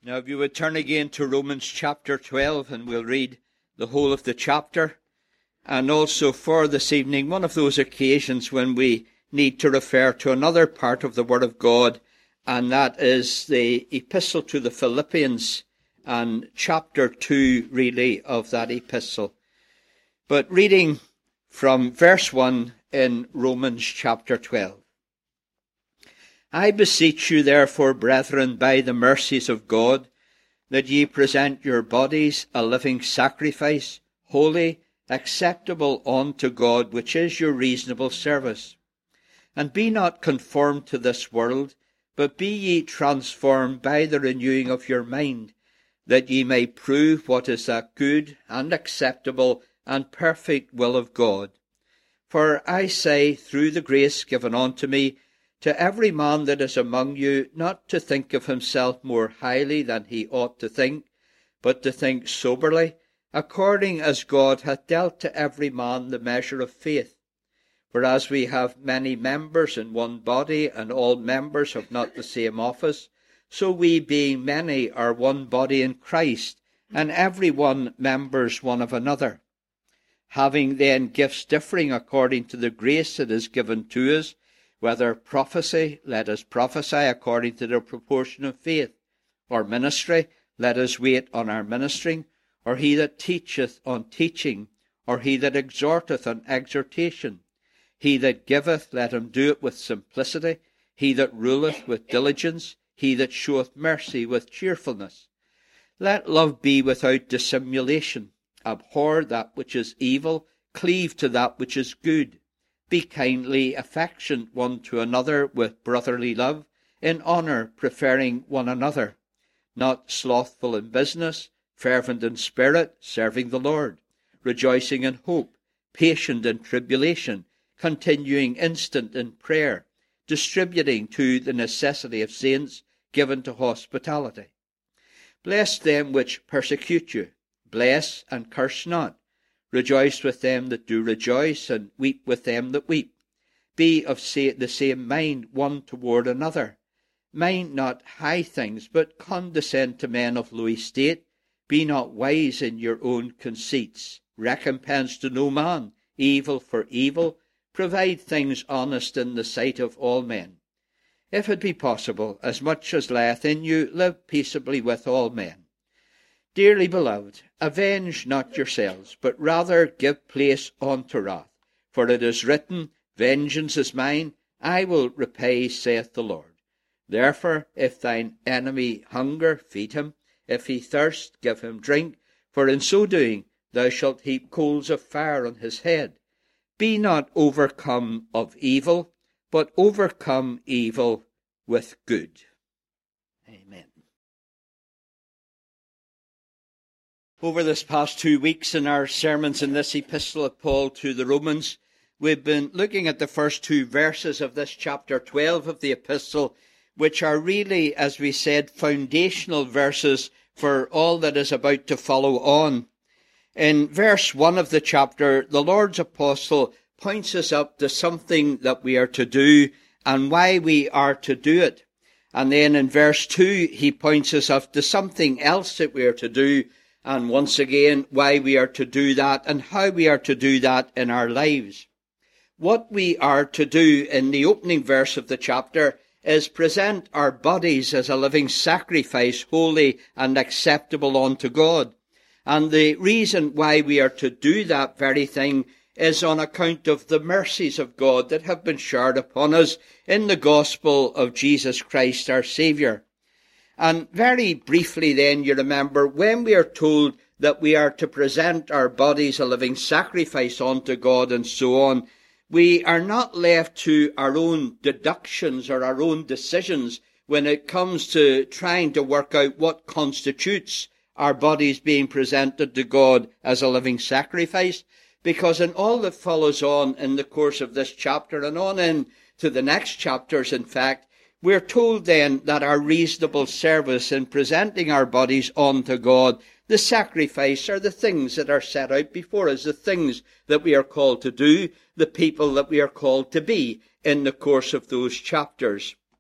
Now, if you would turn again to Romans chapter 12, and we'll read the whole of the chapter. And also for this evening, one of those occasions when we need to refer to another part of the Word of God, and that is the Epistle to the Philippians, and chapter 2, really, of that epistle. But reading from verse 1 in Romans chapter 12. I beseech you, therefore, brethren, by the mercies of God, that ye present your bodies a living sacrifice, holy, acceptable unto God, which is your reasonable service. And be not conformed to this world, but be ye transformed by the renewing of your mind, that ye may prove what is that good and acceptable and perfect will of God. For I say, through the grace given unto me, to every man that is among you, not to think of himself more highly than he ought to think, but to think soberly, according as God hath dealt to every man the measure of faith. For as we have many members in one body, and all members have not the same office, so we, being many, are one body in Christ, and every one members one of another. Having then gifts differing according to the grace that is given to us, whether prophecy, let us prophesy according to the proportion of faith, or ministry, let us wait on our ministering, or he that teacheth on teaching, or he that exhorteth on exhortation. He that giveth, let him do it with simplicity, he that ruleth with diligence, he that showeth mercy with cheerfulness. Let love be without dissimulation. Abhor that which is evil, cleave to that which is good. Be kindly affectionate one to another with brotherly love, in honour preferring one another, not slothful in business, fervent in spirit, serving the Lord, rejoicing in hope, patient in tribulation, continuing instant in prayer, distributing to the necessity of saints, given to hospitality. Bless them which persecute you, bless and curse not. Rejoice with them that do rejoice, and weep with them that weep. Be of the same mind one toward another. Mind not high things, but condescend to men of low estate. Be not wise in your own conceits. Recompense to no man evil for evil. Provide things honest in the sight of all men. If it be possible, as much as lieth in you, live peaceably with all men. Dearly beloved, avenge not yourselves, but rather give place unto wrath. For it is written, Vengeance is mine, I will repay, saith the Lord. Therefore, if thine enemy hunger, feed him. If he thirst, give him drink. For in so doing, thou shalt heap coals of fire on his head. Be not overcome of evil, but overcome evil with good. Amen. Over this past 2 weeks in our sermons in this epistle of Paul to the Romans, we've been looking at the first 2 verses of this chapter 12 of the epistle, which are really, as we said, foundational verses for all that is about to follow on. In verse 1 of the chapter, the Lord's apostle points us up to something that we are to do and why we are to do it. And then in verse 2, he points us up to something else that we are to do, and once again, why we are to do that and how we are to do that in our lives. What we are to do in the opening verse of the chapter is present our bodies as a living sacrifice, holy and acceptable unto God. And the reason why we are to do that very thing is on account of the mercies of God that have been showered upon us in the gospel of Jesus Christ our Saviour. And very briefly then, you remember, when we are told that we are to present our bodies a living sacrifice unto God and so on, we are not left to our own deductions or our own decisions when it comes to trying to work out what constitutes our bodies being presented to God as a living sacrifice, because in all that follows on in the course of this chapter and on into the next chapters, in fact, we're told then that our reasonable service in presenting our bodies unto God, the sacrifice, are the things that are set out before us, the things that we are called to do, the people that we are called to be in the course of those chapters.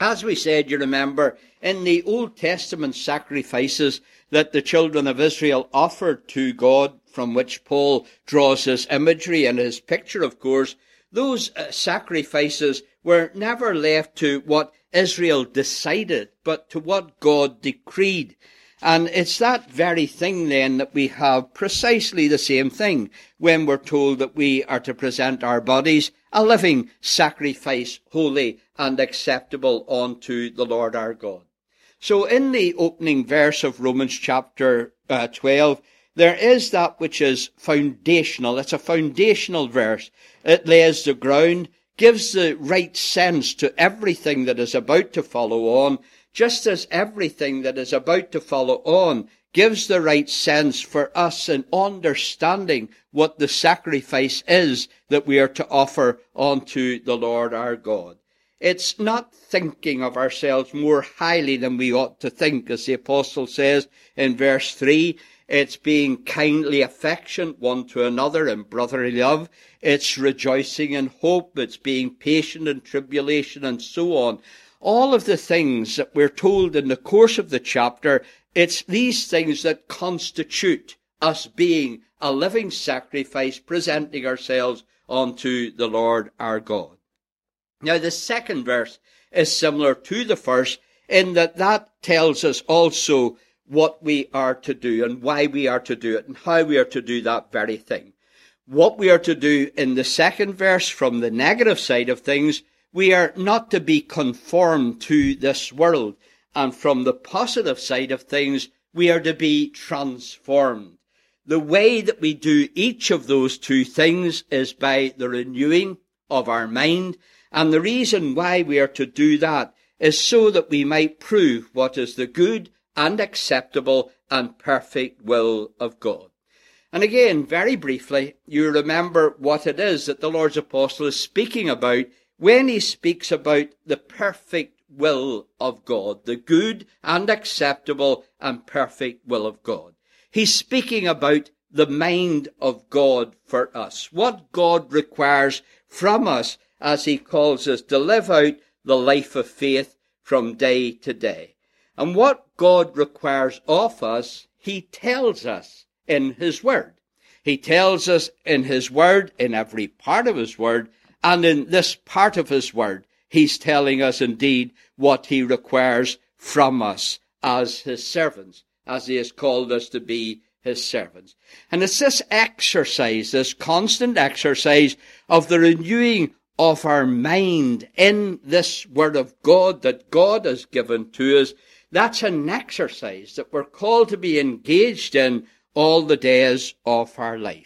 As we said, you remember, in the Old Testament sacrifices that the children of Israel offered to God, from which Paul draws his imagery and his picture, of course, those sacrifices were never left to what Israel decided, but to what God decreed. And it's that very thing then that we have precisely the same thing when we're told that we are to present our bodies a living sacrifice, holy and acceptable unto the Lord our God. So in the opening verse of Romans chapter 12, there is that which is foundational. It's a foundational verse. It lays the ground, gives the right sense to everything that is about to follow on, just as everything that is about to follow on gives the right sense for us in understanding what the sacrifice is that we are to offer unto the Lord our God. It's not thinking of ourselves more highly than we ought to think, as the apostle says in verse 3. It's being kindly affectionate one to another in brotherly love. It's rejoicing in hope. It's being patient in tribulation, and so on. All of the things that we're told in the course of the chapter, it's these things that constitute us being a living sacrifice, presenting ourselves unto the Lord our God. Now, the second verse is similar to the first in that tells us also what we are to do and why we are to do it and how we are to do that very thing. What we are to do in the second verse, from the negative side of things, we are not to be conformed to this world. And from the positive side of things, we are to be transformed. The way that we do each of those two things is by the renewing of our mind. And the reason why we are to do that is so that we might prove what is the good and acceptable and perfect will of God. And again, very briefly, you remember what it is that the Lord's apostle is speaking about when he speaks about the perfect will of God, the good and acceptable and perfect will of God. He's speaking about the mind of God for us, what God requires from us as he calls us to live out the life of faith from day to day. And what God requires of us, he tells us in his word. He tells us in his word, in every part of his word, and in this part of his word, he's telling us indeed what he requires from us as his servants, as he has called us to be his servants. And it's this exercise, this constant exercise of the renewing of our mind in this word of God that God has given to us. That's an exercise that we're called to be engaged in all the days of our life.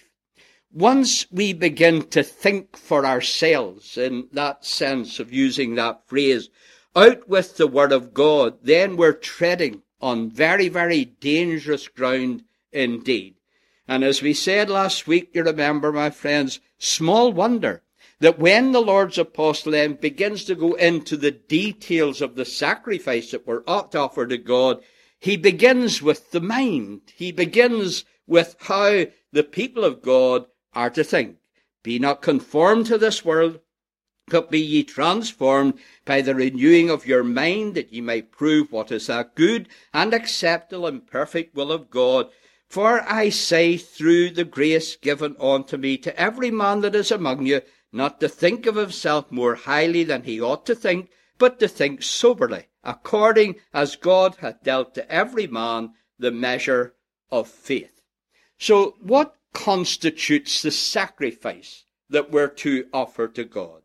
Once we begin to think for ourselves, in that sense of using that phrase, out with the word of God, then we're treading on very, very dangerous ground indeed. And as we said last week, you remember, my friends, small wonder that when the Lord's apostle then begins to go into the details of the sacrifice that we're ought to offer to God, he begins with the mind. He begins with how the people of God are to think. Be not conformed to this world, but be ye transformed by the renewing of your mind, that ye may prove what is that good and acceptable and perfect will of God. For I say, through the grace given unto me, to every man that is among you, not to think of himself more highly than he ought to think, but to think soberly, according as God hath dealt to every man the measure of faith. So what constitutes the sacrifice that we're to offer to God?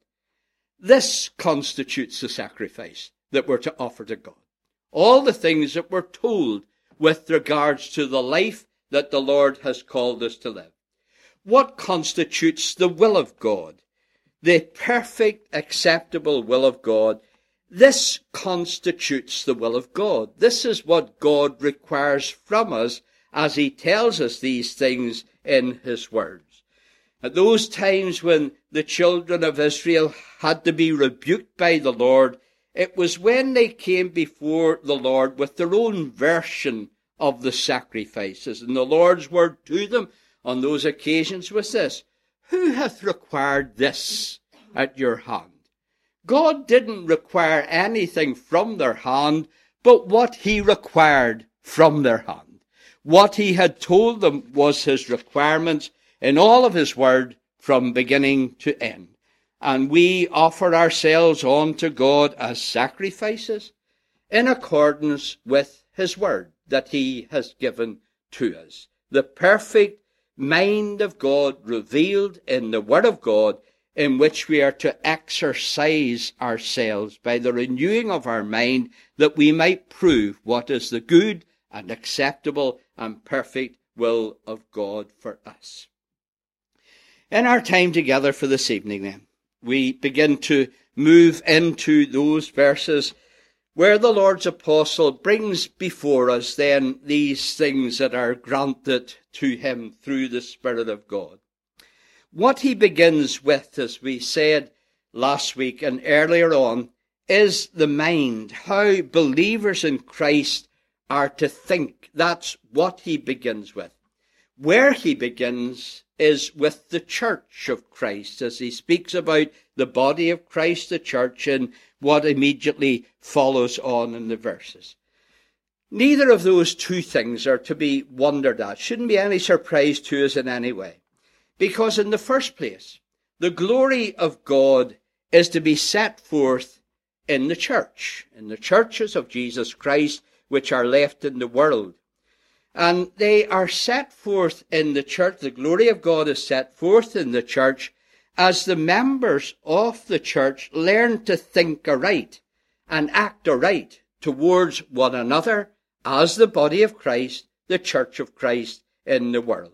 This constitutes the sacrifice that we're to offer to God. All the things that we're told with regards to the life that the Lord has called us to live. What constitutes the will of God? The perfect, acceptable will of God. This constitutes the will of God. This is what God requires from us as he tells us these things in his words. At those times when the children of Israel had to be rebuked by the Lord, it was when they came before the Lord with their own version of the sacrifices. And the Lord's word to them on those occasions was this: who hath required this at your hand? God didn't require anything from their hand but what he required from their hand. What he had told them was his requirements in all of his word from beginning to end. And we offer ourselves unto God as sacrifices in accordance with his word that he has given to us. The perfect mind of God revealed in the word of God, in which we are to exercise ourselves by the renewing of our mind, that we might prove what is the good and acceptable and perfect will of God for us. In our time together for this evening then, we begin to move into those verses where the Lord's apostle brings before us then these things that are granted to him through the Spirit of God. What he begins with, as we said last week and earlier on, is the mind, how believers in Christ are to think. That's what he begins with. Where he begins is with the church of Christ, as he speaks about the body of Christ, the church, and what immediately follows on in the verses. Neither of those two things are to be wondered at. Shouldn't be any surprise to us in any way. Because in the first place, the glory of God is to be set forth in the churches of Jesus Christ, which are left in the world. And they are set forth in the church. The glory of God is set forth in the church as the members of the church learn to think aright and act aright towards one another as the body of Christ, the church of Christ in the world.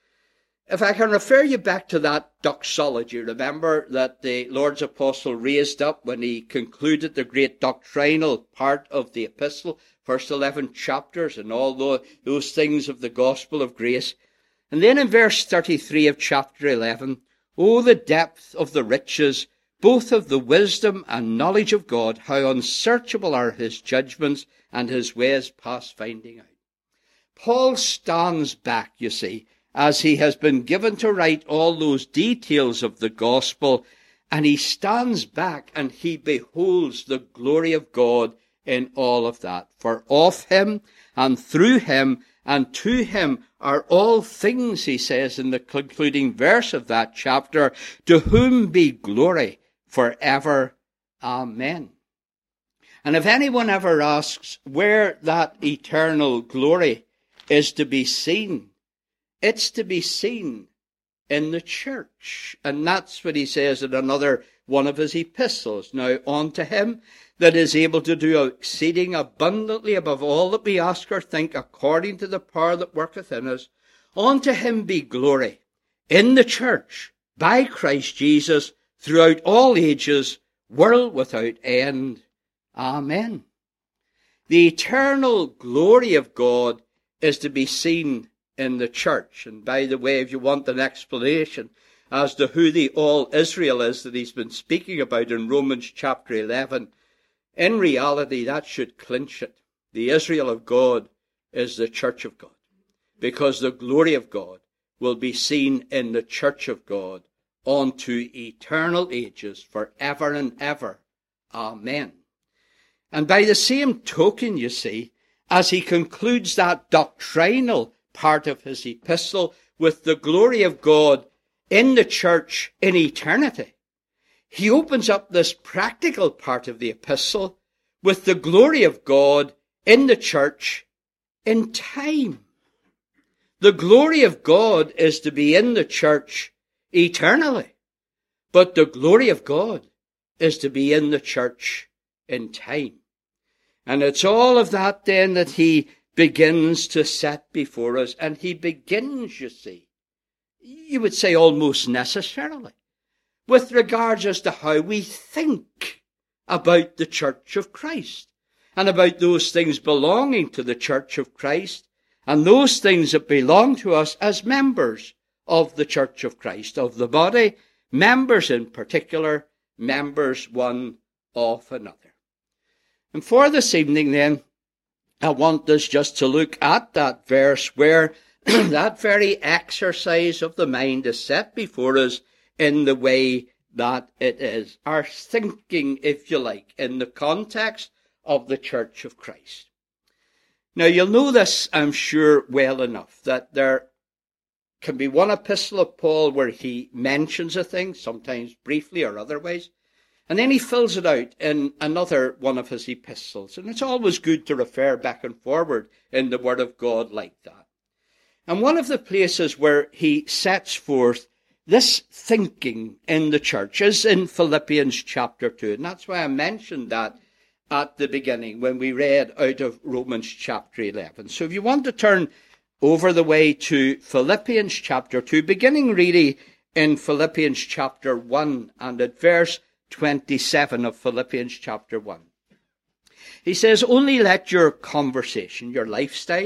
If I can refer you back to that doxology, remember that the Lord's apostle raised up when he concluded the great doctrinal part of the epistle, first 11 chapters and all those things of the gospel of grace. And then in verse 33 of chapter 11, "Oh, the depth of the riches, both of the wisdom and knowledge of God, how unsearchable are his judgments and his ways past finding out." Paul stands back, you see, as he has been given to write all those details of the gospel, and he stands back and he beholds the glory of God in all of that. For of him and through him and to him are all things, he says in the concluding verse of that chapter, to whom be glory forever. Amen. And if anyone ever asks where that eternal glory is to be seen, it's to be seen in the church. And that's what he says in another one of his epistles. Now unto him that is able to do exceeding abundantly above all that we ask or think, according to the power that worketh in us, unto him be glory in the church by Christ Jesus throughout all ages, world without end. Amen. The eternal glory of God is to be seen in the church. And by the way, if you want an explanation as to who the all Israel is that he's been speaking about in Romans chapter 11, in reality that should clinch it. The Israel of God is the church of God, because the glory of God will be seen in the church of God unto eternal ages, forever and ever. Amen. And by the same token, you see, as he concludes that doctrinal part of his epistle with the glory of God in the church in eternity, he opens up this practical part of the epistle with the glory of God in the church in time. The glory of God is to be in the church eternally, but the glory of God is to be in the church in time. And it's all of that then that he begins to set before us. And he begins, you see, you would say almost necessarily, with regards as to how we think about the church of Christ and about those things belonging to the church of Christ and those things that belong to us as members of the church of Christ, of the body, members in particular, members one of another. And for this evening then, I want us just to look at that verse where that very exercise of the mind is set before us in the way that it is. Our thinking, if you like, in the context of the Church of Christ. Now, you'll know this, I'm sure, well enough, that there can be one epistle of Paul where he mentions a thing, sometimes briefly or otherwise, and then he fills it out in another one of his epistles. And it's always good to refer back and forward in the Word of God like that. And one of the places where he sets forth this thinking in the church is in Philippians chapter 2. And that's why I mentioned that at the beginning when we read out of Romans chapter 11. So if you want to turn over the way to Philippians chapter 2, beginning really in Philippians chapter 1 and at verse 27 of Philippians chapter 1. He says, "Only let your conversation, your lifestyle,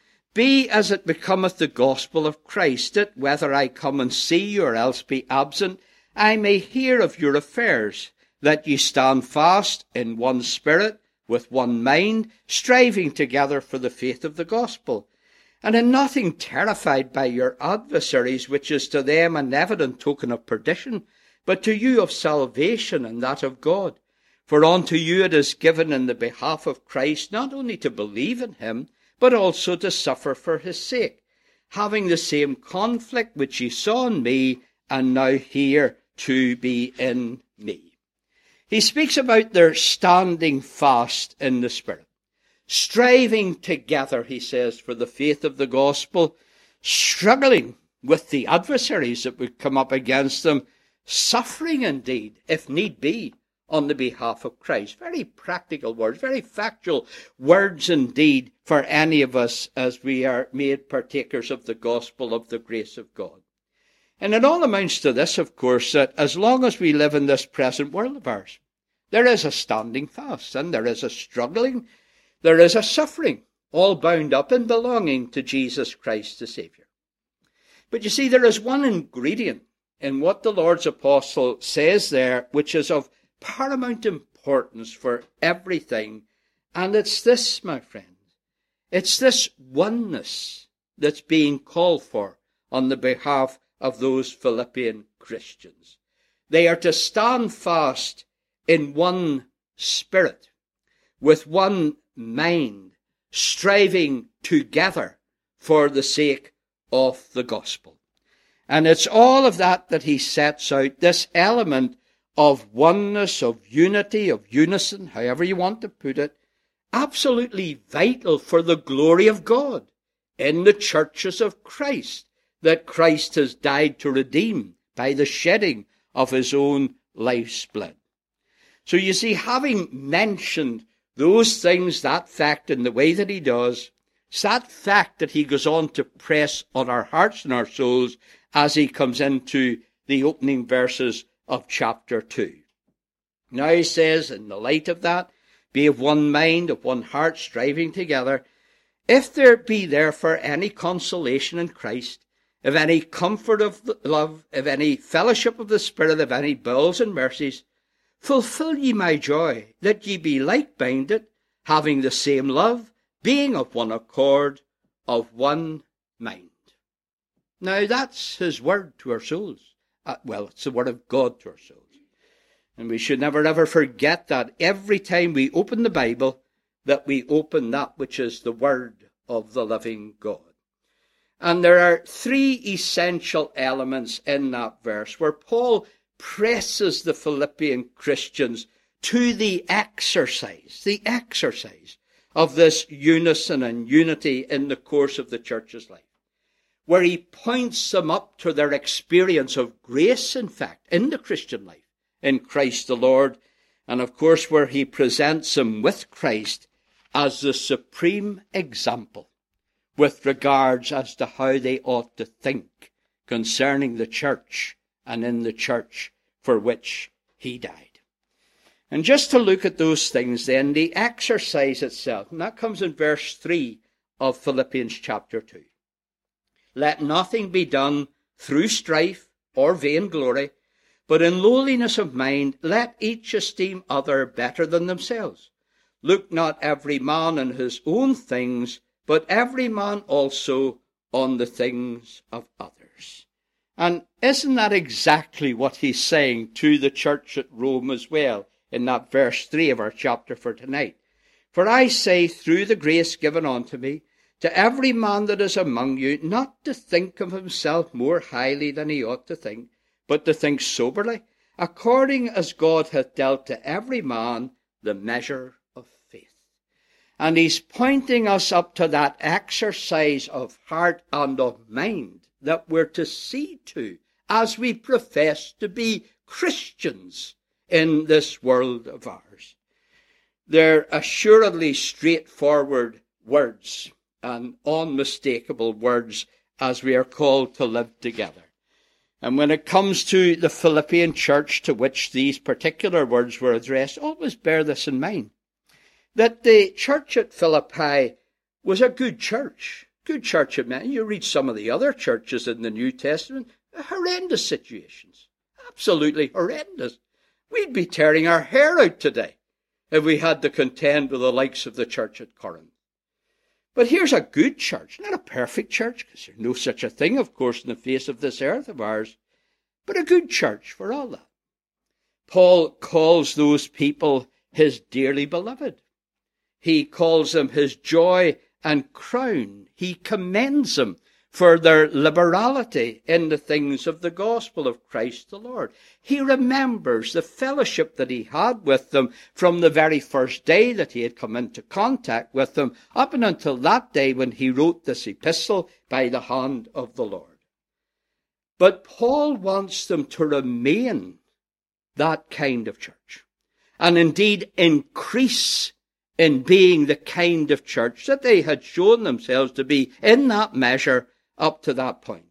be as it becometh the gospel of Christ, that whether I come and see you or else be absent, I may hear of your affairs, that ye stand fast in one spirit, with one mind, striving together for the faith of the gospel, and in nothing terrified by your adversaries, which is to them an evident token of perdition, but to you of salvation and that of God. For unto you it is given in the behalf of Christ not only to believe in him, but also to suffer for his sake, having the same conflict which ye saw in me, and now hear to be in me." He speaks about their standing fast in the Spirit, striving together, he says, for the faith of the gospel, struggling with the adversaries that would come up against them, suffering indeed, if need be, on the behalf of Christ. Very practical words, very factual words indeed for any of us as we are made partakers of the gospel of the grace of God. And it all amounts to this, of course, that as long as we live in this present world of ours, there is a standing fast, and there is a struggling, there is a suffering, all bound up in belonging to Jesus Christ the Saviour. But you see, there is one ingredient in what the Lord's apostle says there, which is of paramount importance for everything, and it's this, my friends. It's this oneness that's being called for on the behalf of those Philippian Christians. They are to stand fast in one spirit, with one mind, striving together for the sake of the gospel. And it's all of that that he sets out, this element of oneness, of unity, of unison, however you want to put it, absolutely vital for the glory of God in the churches of Christ, that Christ has died to redeem by the shedding of his own life's blood. So you see, having mentioned those things, that fact in the way that he does, it's that fact that he goes on to press on our hearts and our souls as he comes into the opening verses of chapter 2. Now he says, in the light of that, be of one mind, of one heart, striving together. If there be therefore any consolation in Christ, of any comfort of love, of any fellowship of the Spirit, of any bowels and mercies, fulfill ye my joy, that ye be like-minded, having the same love, being of one accord, of one mind. Now that's his word to our souls. Well, it's the word of God to our souls. And we should never ever forget that every time we open the Bible, that we open that which is the word of the living God. And there are three essential elements in that verse where Paul presses the Philippian Christians to the exercise of this unison and unity in the course of the church's life, where he points them up to their experience of grace, in fact, in the Christian life, in Christ the Lord, and of course where he presents them with Christ as the supreme example with regards as to how they ought to think concerning the church and in the church for which he died. And just to look at those things then, the exercise itself, and that comes in verse 3 of Philippians chapter 2. Let nothing be done through strife or vainglory, but in lowliness of mind let each esteem other better than themselves. Look not every man on his own things, but every man also on the things of others. And isn't that exactly what he's saying to the church at Rome as well, in that verse 3 of our chapter for tonight? For I say, through the grace given unto me, to every man that is among you, not to think of himself more highly than he ought to think, but to think soberly, according as God hath dealt to every man the measure of faith. And he's pointing us up to that exercise of heart and of mind that we're to see to as we profess to be Christians in this world of ours. They're assuredly straightforward words and unmistakable words as we are called to live together. And when it comes to the Philippian church to which these particular words were addressed, always bear this in mind, that the church at Philippi was a good church. Good church of men. You read some of the other churches in the New Testament, horrendous situations. Absolutely horrendous. We'd be tearing our hair out today if we had to contend with the likes of the church at Corinth. But here's a good church, not a perfect church, because there's no such a thing, of course, in the face of this earth of ours, but a good church for all that. Paul calls those people his dearly beloved. He calls them his joy and crown. He commends them for their liberality in the things of the gospel of Christ the Lord. He remembers the fellowship that he had with them from the very first day that he had come into contact with them, up and until that day when he wrote this epistle by the hand of the Lord. But Paul wants them to remain that kind of church, and indeed increase in being the kind of church that they had shown themselves to be in that measure up to that point.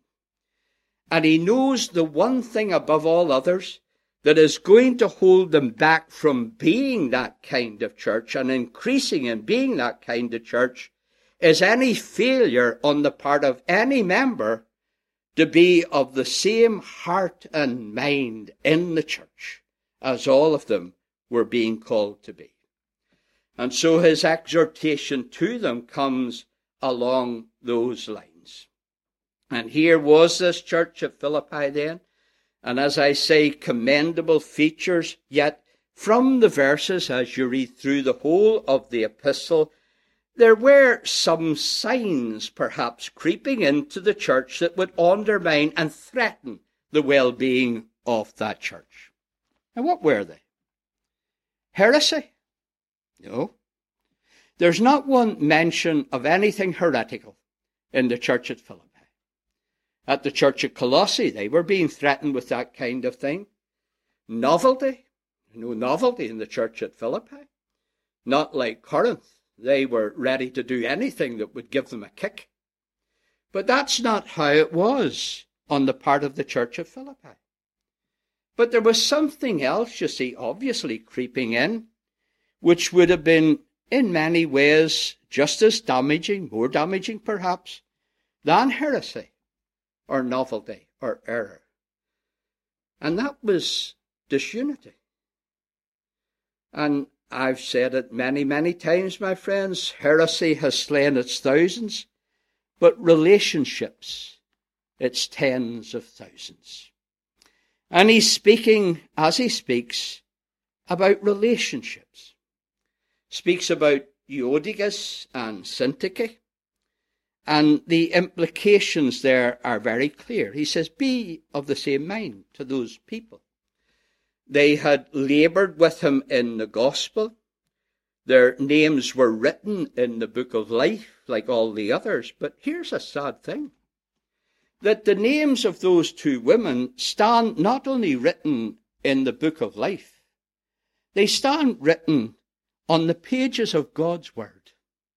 And he knows the one thing above all others that is going to hold them back from being that kind of church and increasing in being that kind of church is any failure on the part of any member to be of the same heart and mind in the church as all of them were being called to be. And so his exhortation to them comes along those lines. And here was this church at Philippi then, and as I say, commendable features, yet from the verses, as you read through the whole of the epistle, there were some signs perhaps creeping into the church that would undermine and threaten the well-being of that church. And what were they? Heresy? No. There's not one mention of anything heretical in the church at Philippi. At the church at Colossae, they were being threatened with that kind of thing. Novelty? No novelty in the church at Philippi. Not like Corinth. They were ready to do anything that would give them a kick. But that's not how it was on the part of the church at Philippi. But there was something else, you see, obviously creeping in, which would have been in many ways just as damaging, more damaging perhaps, than heresy or novelty or error. And that was disunity. And I've said it many, many times, my friends, heresy has slain its thousands, but relationships, its tens of thousands. And he's speaking, as he speaks, about relationships. Speaks about Euodigas and Syntyche, and the implications there are very clear. He says, be of the same mind to those people. They had laboured with him in the gospel. Their names were written in the book of life like all the others. But here's a sad thing, that the names of those two women stand not only written in the book of life, they stand written on the pages of God's word.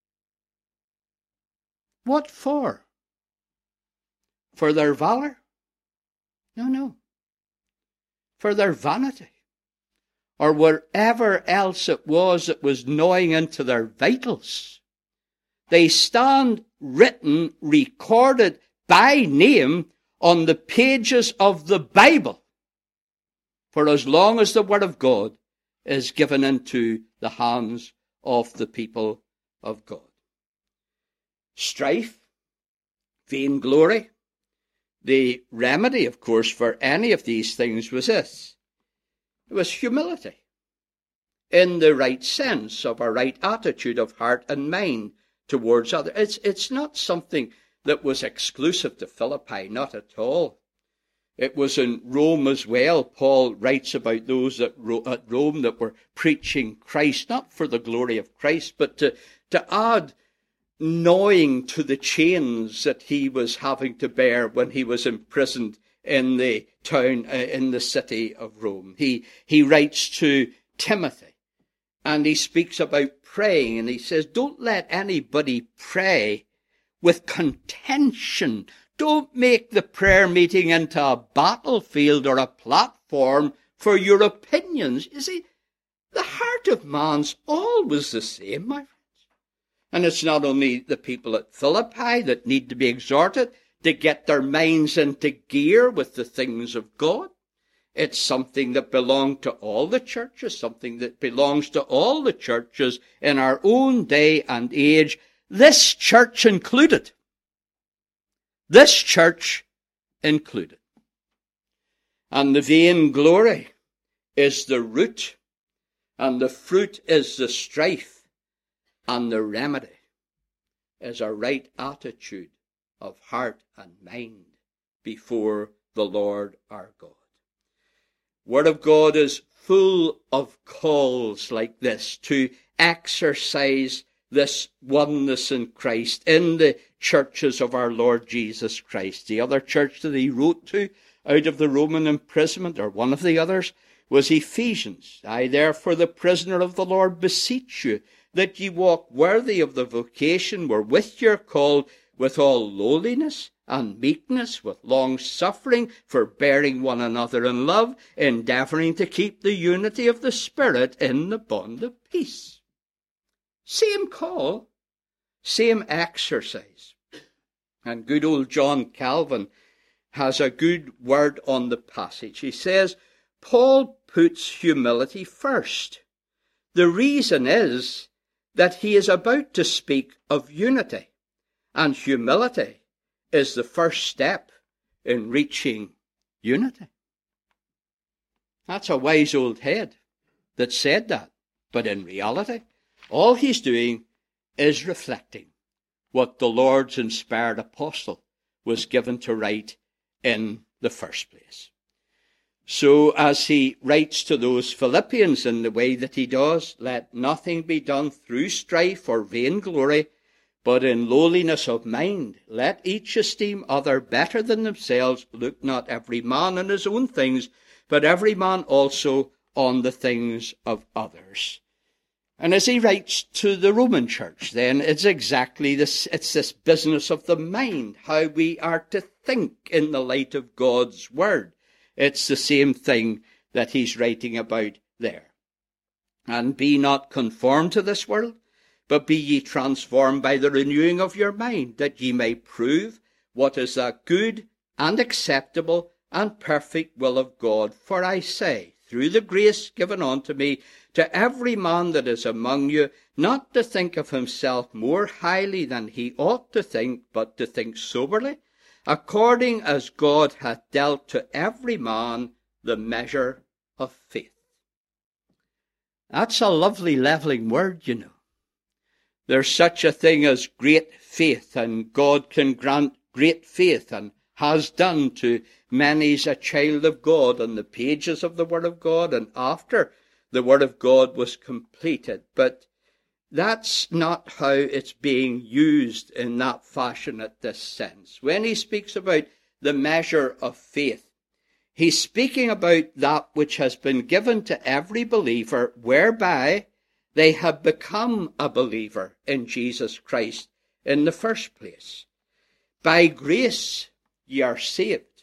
What for? For their valour? No. For their vanity, or whatever else it was that was gnawing into their vitals. They stand written, recorded by name on the pages of the Bible for as long as the Word of God is given into the hands of the people of God. Strife, vainglory, The remedy, of course, for any of these things was this. It was humility, in the right sense of a right attitude of heart and mind towards others. It's not something that was exclusive to Philippi, not at all. It was in Rome as well. Paul writes about those at Rome that were preaching Christ, not for the glory of Christ, but to add gnawing to the chains that he was having to bear when he was imprisoned in the town, in the city of Rome. He writes to Timothy, and he speaks about praying, and he says, don't let anybody pray with contention. Don't make the prayer meeting into a battlefield or a platform for your opinions. You see, the heart of man's always the same, my friends. And it's not only the people at Philippi that need to be exhorted to get their minds into gear with the things of God. It's something that belongs to all the churches, something that belongs to all the churches in our own day and age, this church included. This church included. And the vainglory is the root, and the fruit is the strife, and the remedy is a right attitude of heart and mind before the Lord our God. Word of God is full of calls like this to exercise this oneness in Christ in the churches of our Lord Jesus Christ. The other church that he wrote to out of the Roman imprisonment, or one of the others, was Ephesians. I therefore, the prisoner of the Lord, beseech you that ye walk worthy of the vocation wherewith ye are called, with all lowliness and meekness, with long suffering, forbearing one another in love, endeavouring to keep the unity of the Spirit in the bond of peace. Same call, same exercise. And good old John Calvin has a good word on the passage. He says, Paul puts humility first. The reason is that he is about to speak of unity, and humility is the first step in reaching unity. That's a wise old head that said that. But in reality, all he's doing is reflecting what the Lord's inspired apostle was given to write in the first place. So as he writes to those Philippians in the way that he does, let nothing be done through strife or vainglory, but in lowliness of mind, let each esteem other better than themselves. Look not every man on his own things, but every man also on the things of others. And as he writes to the Roman church, then it's exactly this, it's this business of the mind, how we are to think in the light of God's word. It's the same thing that he's writing about there. And be not conformed to this world, but be ye transformed by the renewing of your mind, that ye may prove what is that good and acceptable and perfect will of God. For I say, through the grace given unto me, to every man that is among you, not to think of himself more highly than he ought to think, but to think soberly, according as God hath dealt to every man the measure of faith. That's a lovely levelling word, you know. There's such a thing as great faith, and God can grant great faith, and has done to many's a child of God on the pages of the Word of God, and after the Word of God was completed. But that's not how it's being used in that fashion at this sense. When he speaks about the measure of faith, he's speaking about that which has been given to every believer, whereby they have become a believer in Jesus Christ in the first place. By grace ye are saved,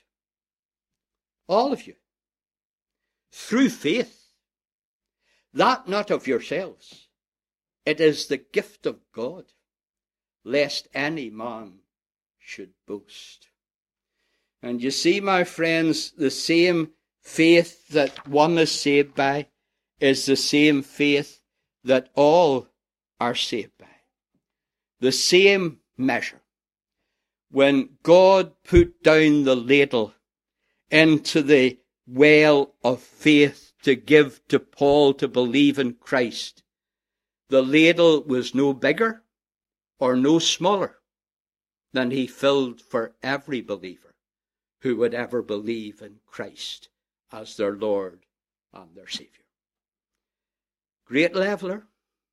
all of you, through faith, that not of yourselves. It is the gift of God, lest any man should boast. And you see, my friends, the same faith that one is saved by is the same faith that all are saved by. The same measure. when God put down the ladle into the well of faith to give to Paul to believe in Christ, the ladle was no bigger or no smaller than he filled for every believer who would ever believe in Christ as their Lord and their Saviour. Great leveller,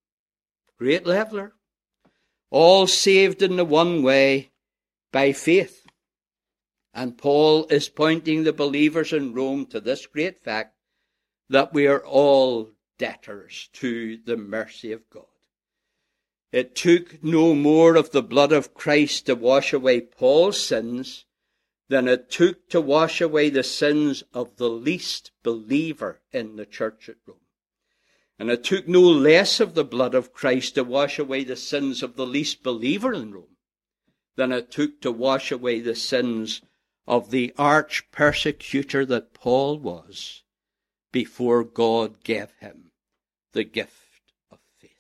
all saved in the one way, by faith. And Paul is pointing the believers in Rome to this great fact, that we are all debtors to the mercy of God. It took no more of the blood of Christ to wash away Paul's sins than it took to wash away the sins of the least believer in the church at Rome. And it took no less of the blood of Christ to wash away the sins of the least believer in Rome than it took to wash away the sins of the arch persecutor that Paul was before God gave him the gift of faith.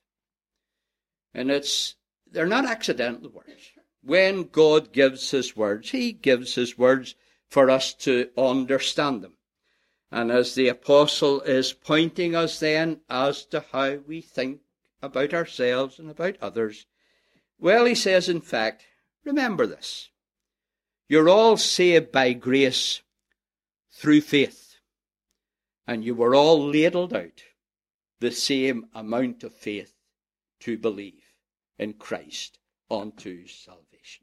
And they're not accidental words. When God gives his words, he gives his words for us to understand them. And as the apostle is pointing us then as to how we think about ourselves and about others, well, he says, in fact, remember this. You're all saved by grace through faith. And you were all ladled out the same amount of faith to believe in Christ unto salvation.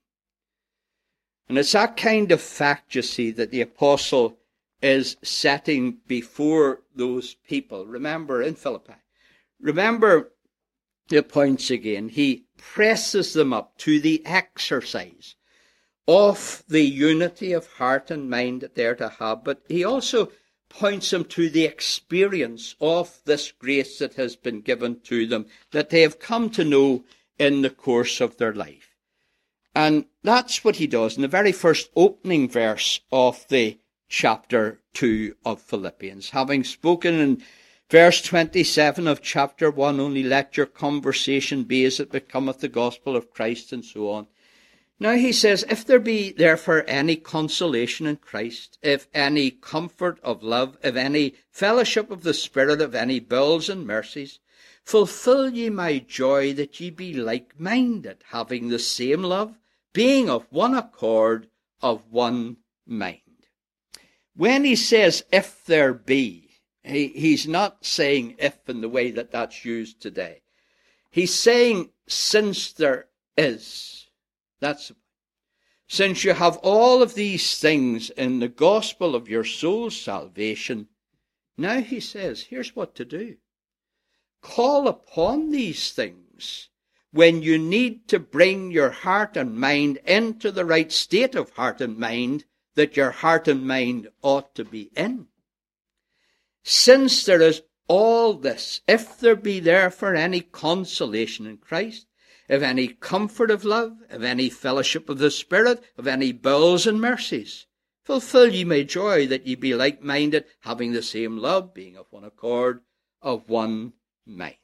And it's that kind of fact, you see, that the apostle is setting before those people. Remember, in Philippi. Remember the points again. He presses them up to the exercise of the unity of heart and mind that they're to have, but he also points them to the experience of this grace that has been given to them, that they have come to know in the course of their life. And that's what he does in the very first opening verse of the chapter 2 of Philippians. Having spoken in verse 27 of chapter 1, only let your conversation be as it becometh the gospel of Christ, and so on. Now he says, if there be therefore any consolation in Christ, if any comfort of love, if any fellowship of the Spirit, of any bowels and mercies, fulfill ye my joy, that ye be like-minded, having the same love, being of one accord, of one mind. When he says, if there be, he's not saying if in the way that that's used today. He's saying, since there is. That's the point. Since you have all of these things in the gospel of your soul's salvation, now he says, here's what to do. Call upon these things when you need to bring your heart and mind into the right state of heart and mind that your heart and mind ought to be in. Since there is all this, if there be therefore any consolation in Christ, if any comfort of love, if any fellowship of the Spirit, of any bowels and mercies, fulfill ye my joy, that ye be like-minded, having the same love, being of one accord, of one mind.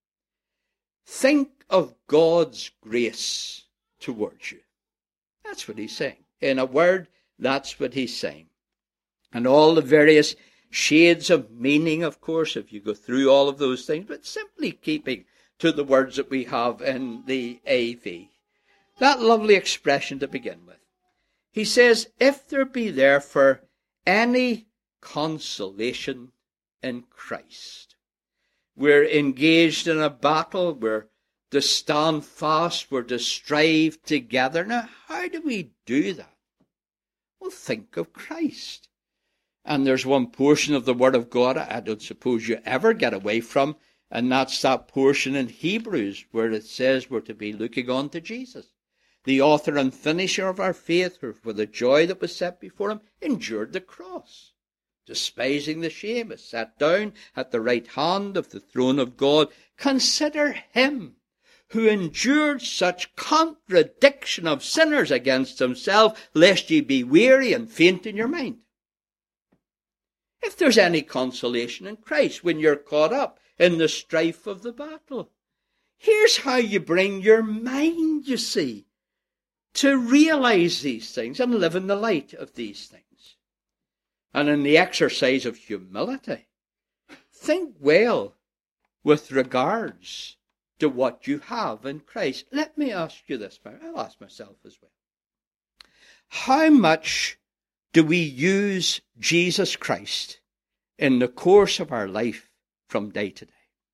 Think of God's grace towards you. That's what he's saying. In a word, that's what he's saying. And all the various shades of meaning, of course, if you go through all of those things, but simply keeping to the words that we have in the AV. That lovely expression to begin with. He says, if there be therefore any consolation in Christ. We're engaged in a battle. We're to stand fast. We're to strive together. Now, how do we do that? Well, think of Christ. And there's one portion of the Word of God I don't suppose you ever get away from, and that's that portion in Hebrews where it says we're to be looking on to Jesus, the author and finisher of our faith, who for the joy that was set before him endured the cross, despising the shame, is sat down at the right hand of the throne of God. Consider him who endured such contradiction of sinners against himself, lest ye be weary and faint in your mind. If there's any consolation in Christ when you're caught up in the strife of the battle, here's how you bring your mind, you see, to realize these things and live in the light of these things. And in the exercise of humility, think well with regards to what you have in Christ. Let me ask you this, I'll ask myself as well. How much do we use Jesus Christ in the course of our life from day to day?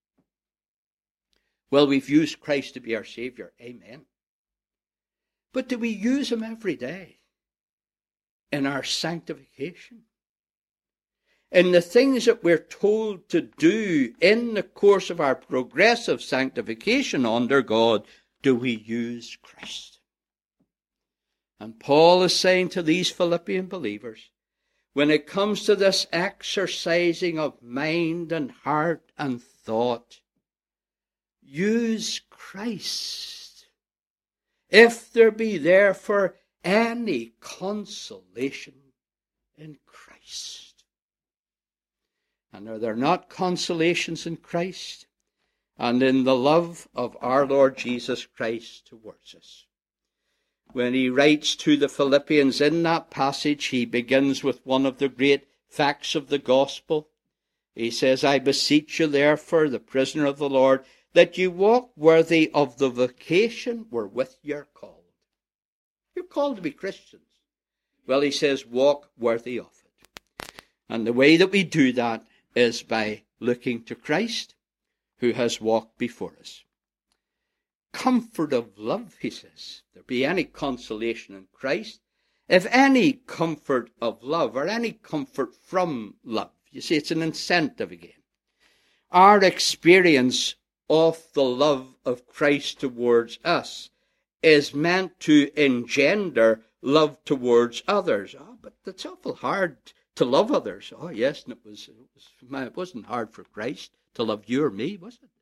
Well, we've used Christ to be our Saviour. Amen. But do we use him every day in our sanctification? In the things that we're told to do in the course of our progressive sanctification under God, do we use Christ? And Paul is saying to these Philippian believers, when it comes to this exercising of mind and heart and thought, use Christ. If there be therefore any consolation in Christ. And are there not consolations in Christ and in the love of our Lord Jesus Christ towards us? When he writes to the Philippians in that passage, he begins with one of the great facts of the gospel. He says, I beseech you therefore, the prisoner of the Lord, that you walk worthy of the vocation wherewith you're called. You're called to be Christians. Well, he says, walk worthy of it. And the way that we do that is by looking to Christ, who has walked before us. Comfort of love, he says. There be any consolation in Christ, if any comfort of love, or any comfort from love. You see, it's an incentive again. Our experience of the love of Christ towards us is meant to engender love towards others. Oh, but it's awful hard to love others. Oh, yes, and it wasn't hard for Christ to love you or me, was it?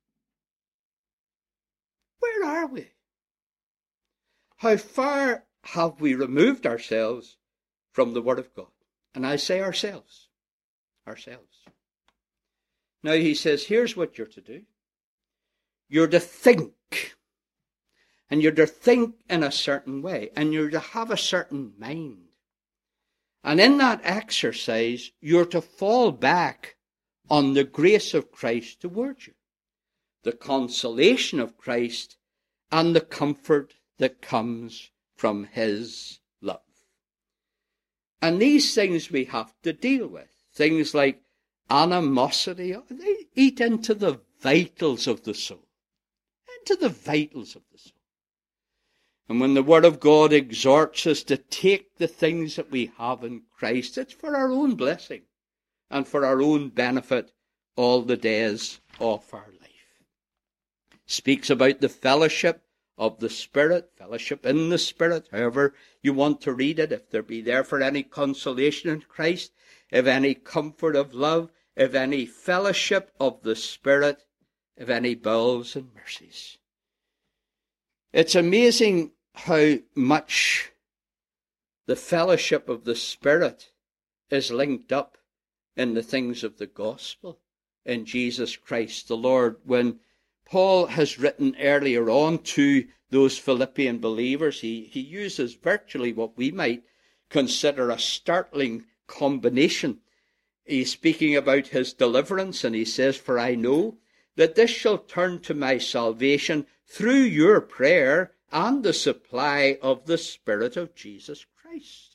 Where are we? How far have we removed ourselves from the Word of God? And I say ourselves. Ourselves. Now he says, here's what you're to do. You're to think. And you're to think in a certain way. And you're to have a certain mind. And in that exercise, you're to fall back on the grace of Christ towards you. The consolation of Christ and the comfort that comes from his love. And these things we have to deal with. Things like animosity, they eat into the vitals of the soul. Into the vitals of the soul. And when the Word of God exhorts us to take the things that we have in Christ, it's for our own blessing and for our own benefit all the days of our life. Speaks about the fellowship of the Spirit, fellowship in the Spirit, however you want to read it, if there be therefore any consolation in Christ, if any comfort of love, if any fellowship of the Spirit, if any bowels and mercies. It's amazing how much the fellowship of the Spirit is linked up in the things of the gospel in Jesus Christ the Lord. When Paul has written earlier on to those Philippian believers, he uses virtually what we might consider a startling combination. He's speaking about his deliverance, and he says, for I know that this shall turn to my salvation through your prayer and the supply of the Spirit of Jesus Christ.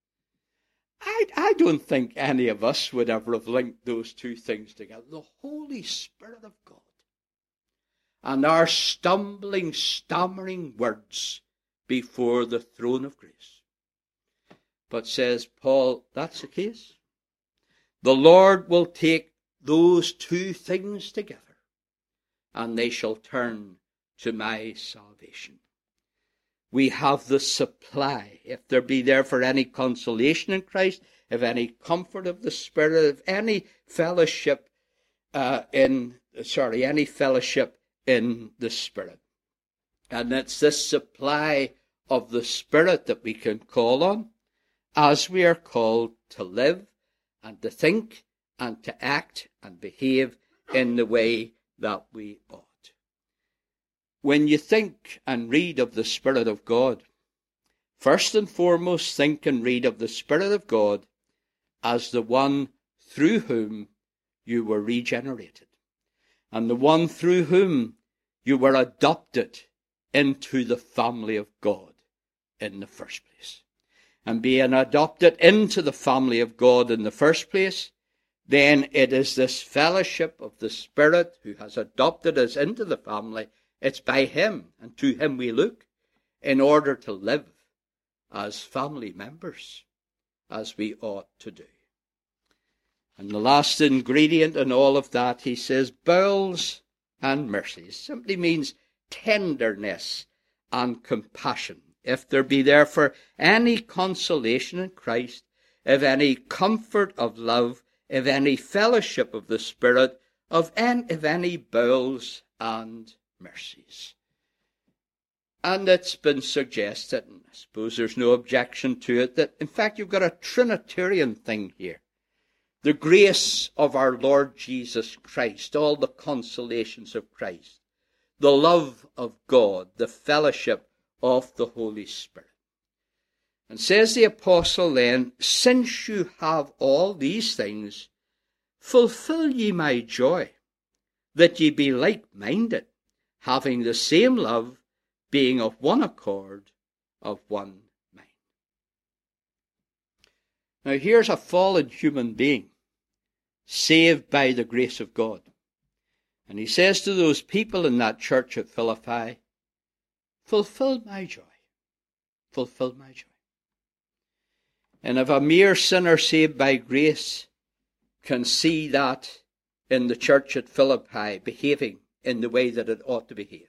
I don't think any of us would ever have linked those two things together. The Holy Spirit of God and our stumbling, stammering words before the throne of grace. But says Paul, that's the case. The Lord will take those two things together, and they shall turn to my salvation. We have the supply. If there be therefore any consolation in Christ, if any comfort of the Spirit, if any fellowship any fellowship in the Spirit. And it's this supply of the Spirit that we can call on as we are called to live and to think and to act and behave in the way that we ought. When you think and read of the Spirit of God, first and foremost think and read of the Spirit of God as the one through whom you were regenerated, and the one through whom you were adopted into the family of God in the first place. And being adopted into the family of God in the first place, then it is this fellowship of the Spirit who has adopted us into the family. It's by him, and to him we look, in order to live as family members, as we ought to do. And the last ingredient in all of that, he says, bowels and mercies, simply means tenderness and compassion. If there be therefore any consolation in Christ, if any comfort of love, if any fellowship of the Spirit, if any bowels and mercies. And it's been suggested, and I suppose there's no objection to it, that in fact you've got a Trinitarian thing here. The grace of our Lord Jesus Christ, all the consolations of Christ, the love of God, the fellowship of the Holy Spirit. And says the apostle then, since you have all these things, fulfill ye my joy, that ye be like-minded, having the same love, being of one accord, of one mind. Now here's a fallen human being, saved by the grace of God. And he says to those people in that church at Philippi, fulfill my joy. Fulfill my joy. And if a mere sinner saved by grace can see that in the church at Philippi behaving in the way that it ought to behave,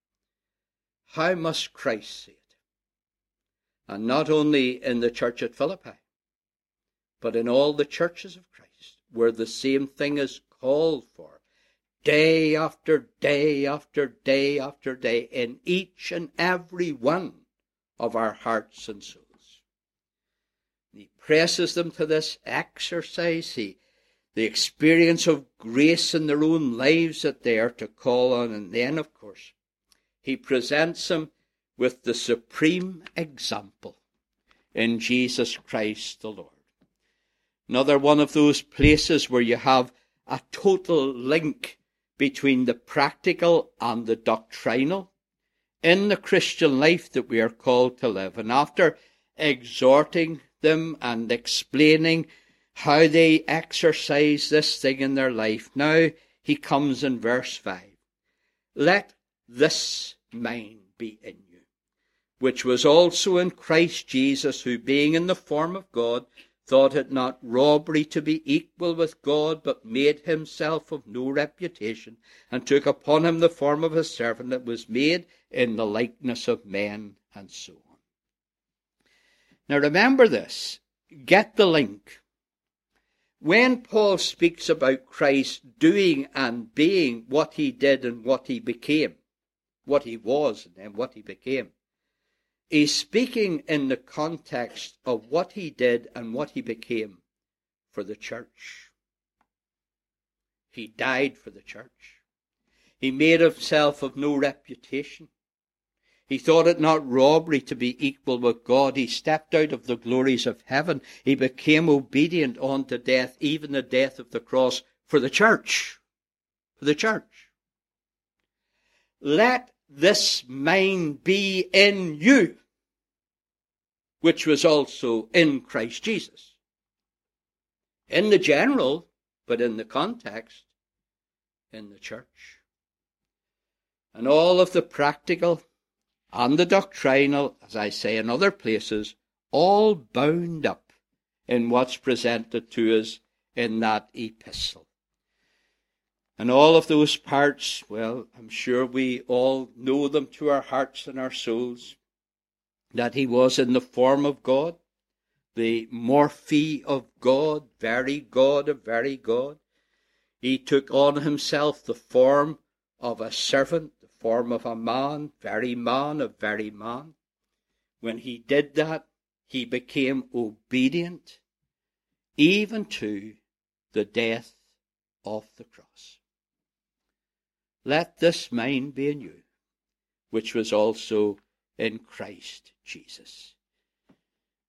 how must Christ see it? And not only in the church at Philippi, but in all the churches of Christ, where the same thing is called for, day after day after day after day, in each and every one of our hearts and souls. He presses them to this exercise, the experience of grace in their own lives that they are to call on, and then, of course, he presents them with the supreme example in Jesus Christ the Lord. Another one of those places where you have a total link between the practical and the doctrinal in the Christian life that we are called to live. And after exhorting them and explaining how they exercise this thing in their life, now he comes in verse 5. Let this mind be in you, which was also in Christ Jesus, who being in the form of God, thought it not robbery to be equal with God, but made himself of no reputation, and took upon him the form of a servant, that was made in the likeness of men, and so on. Now remember this, get the link. When Paul speaks about Christ doing and being what he did and what he became, what he was and then what he became, he's speaking in the context of what he did and what he became for the church. He died for the church. He made himself of no reputation. He thought it not robbery to be equal with God. He stepped out of the glories of heaven. He became obedient unto death, even the death of the cross, for the church. For the church. Let this mind be in you, which was also in Christ Jesus. In the general, but in the context, in the church. And all of the practical and the doctrinal, as I say in other places, all bound up in what's presented to us in that epistle. And all of those parts, well, I'm sure we all know them to our hearts and our souls, that he was in the form of God, the morphe of God, very God of very God. He took on himself the form of a servant, the form of a man of very man. When he did that, he became obedient, even to the death of the cross. Let this mind be in you, which was also in Christ Jesus.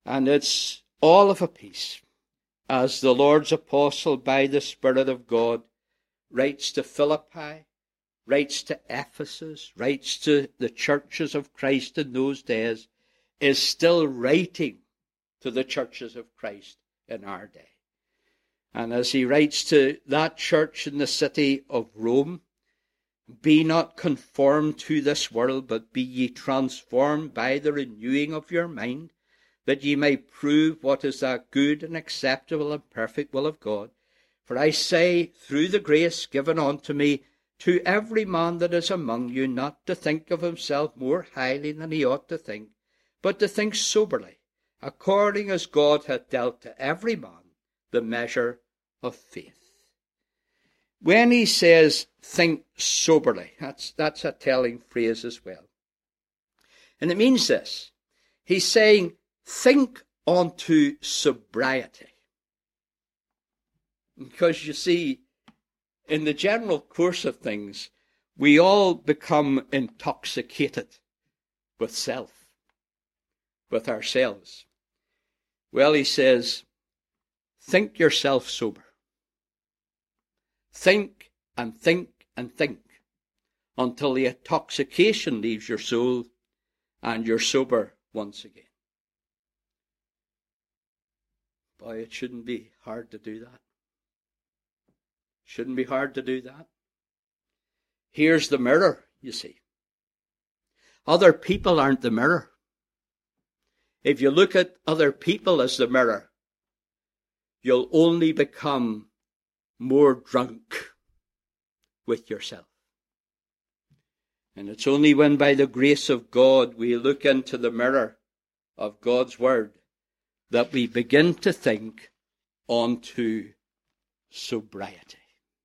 And it's all of a piece, as the Lord's apostle by the Spirit of God writes to Philippi, writes to Ephesus, writes to the churches of Christ in those days, is still writing to the churches of Christ in our day. And as he writes to that church in the city of Rome, be not conformed to this world, but be ye transformed by the renewing of your mind, that ye may prove what is that good and acceptable and perfect will of God. For I say, through the grace given unto me, to every man that is among you, not to think of himself more highly than he ought to think, but to think soberly, according as God hath dealt to every man the measure of faith. When he says, think soberly, that's a telling phrase as well. And it means this. He's saying, think unto sobriety. Because you see, in the general course of things, we all become intoxicated with self, with ourselves. Well, he says, think yourself sober. Think and think and think until the intoxication leaves your soul and you're sober once again. Boy, it shouldn't be hard to do that. Shouldn't be hard to do that. Here's the mirror, you see. Other people aren't the mirror. If you look at other people as the mirror, you'll only become more drunk with yourself. And it's only when by the grace of God we look into the mirror of God's Word that we begin to think unto sobriety.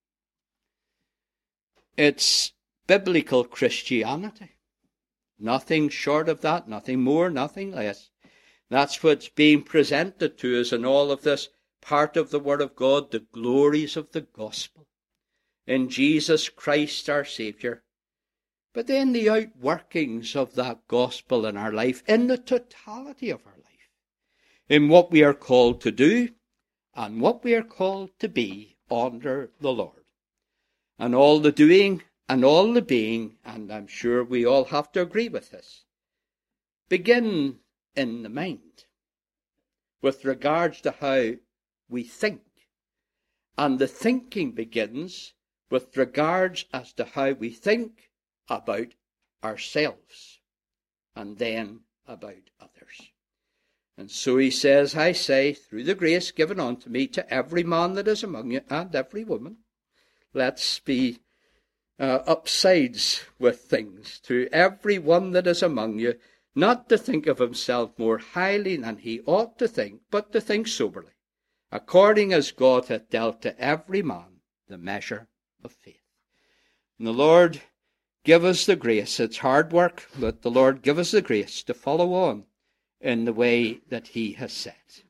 It's biblical Christianity. Nothing short of that, nothing more, nothing less. That's what's being presented to us in all of this part of the Word of God, the glories of the gospel in Jesus Christ our Saviour. But then the outworkings of that gospel in our life, in the totality of our life, in what we are called to do and what we are called to be under the Lord. And all the doing and all the being, and I'm sure we all have to agree with this, begin in the mind with regards to how we think. And the thinking begins with regards as to how we think about ourselves and then about others. And so he says, I say, through the grace given unto me, to every man that is among you and every woman, let's be upsides with things. To every one that is among you, not to think of himself more highly than he ought to think, but to think soberly, according as God hath dealt to every man the measure of faith. And the Lord give us the grace. It's hard work, but the Lord give us the grace to follow on in the way that he has set.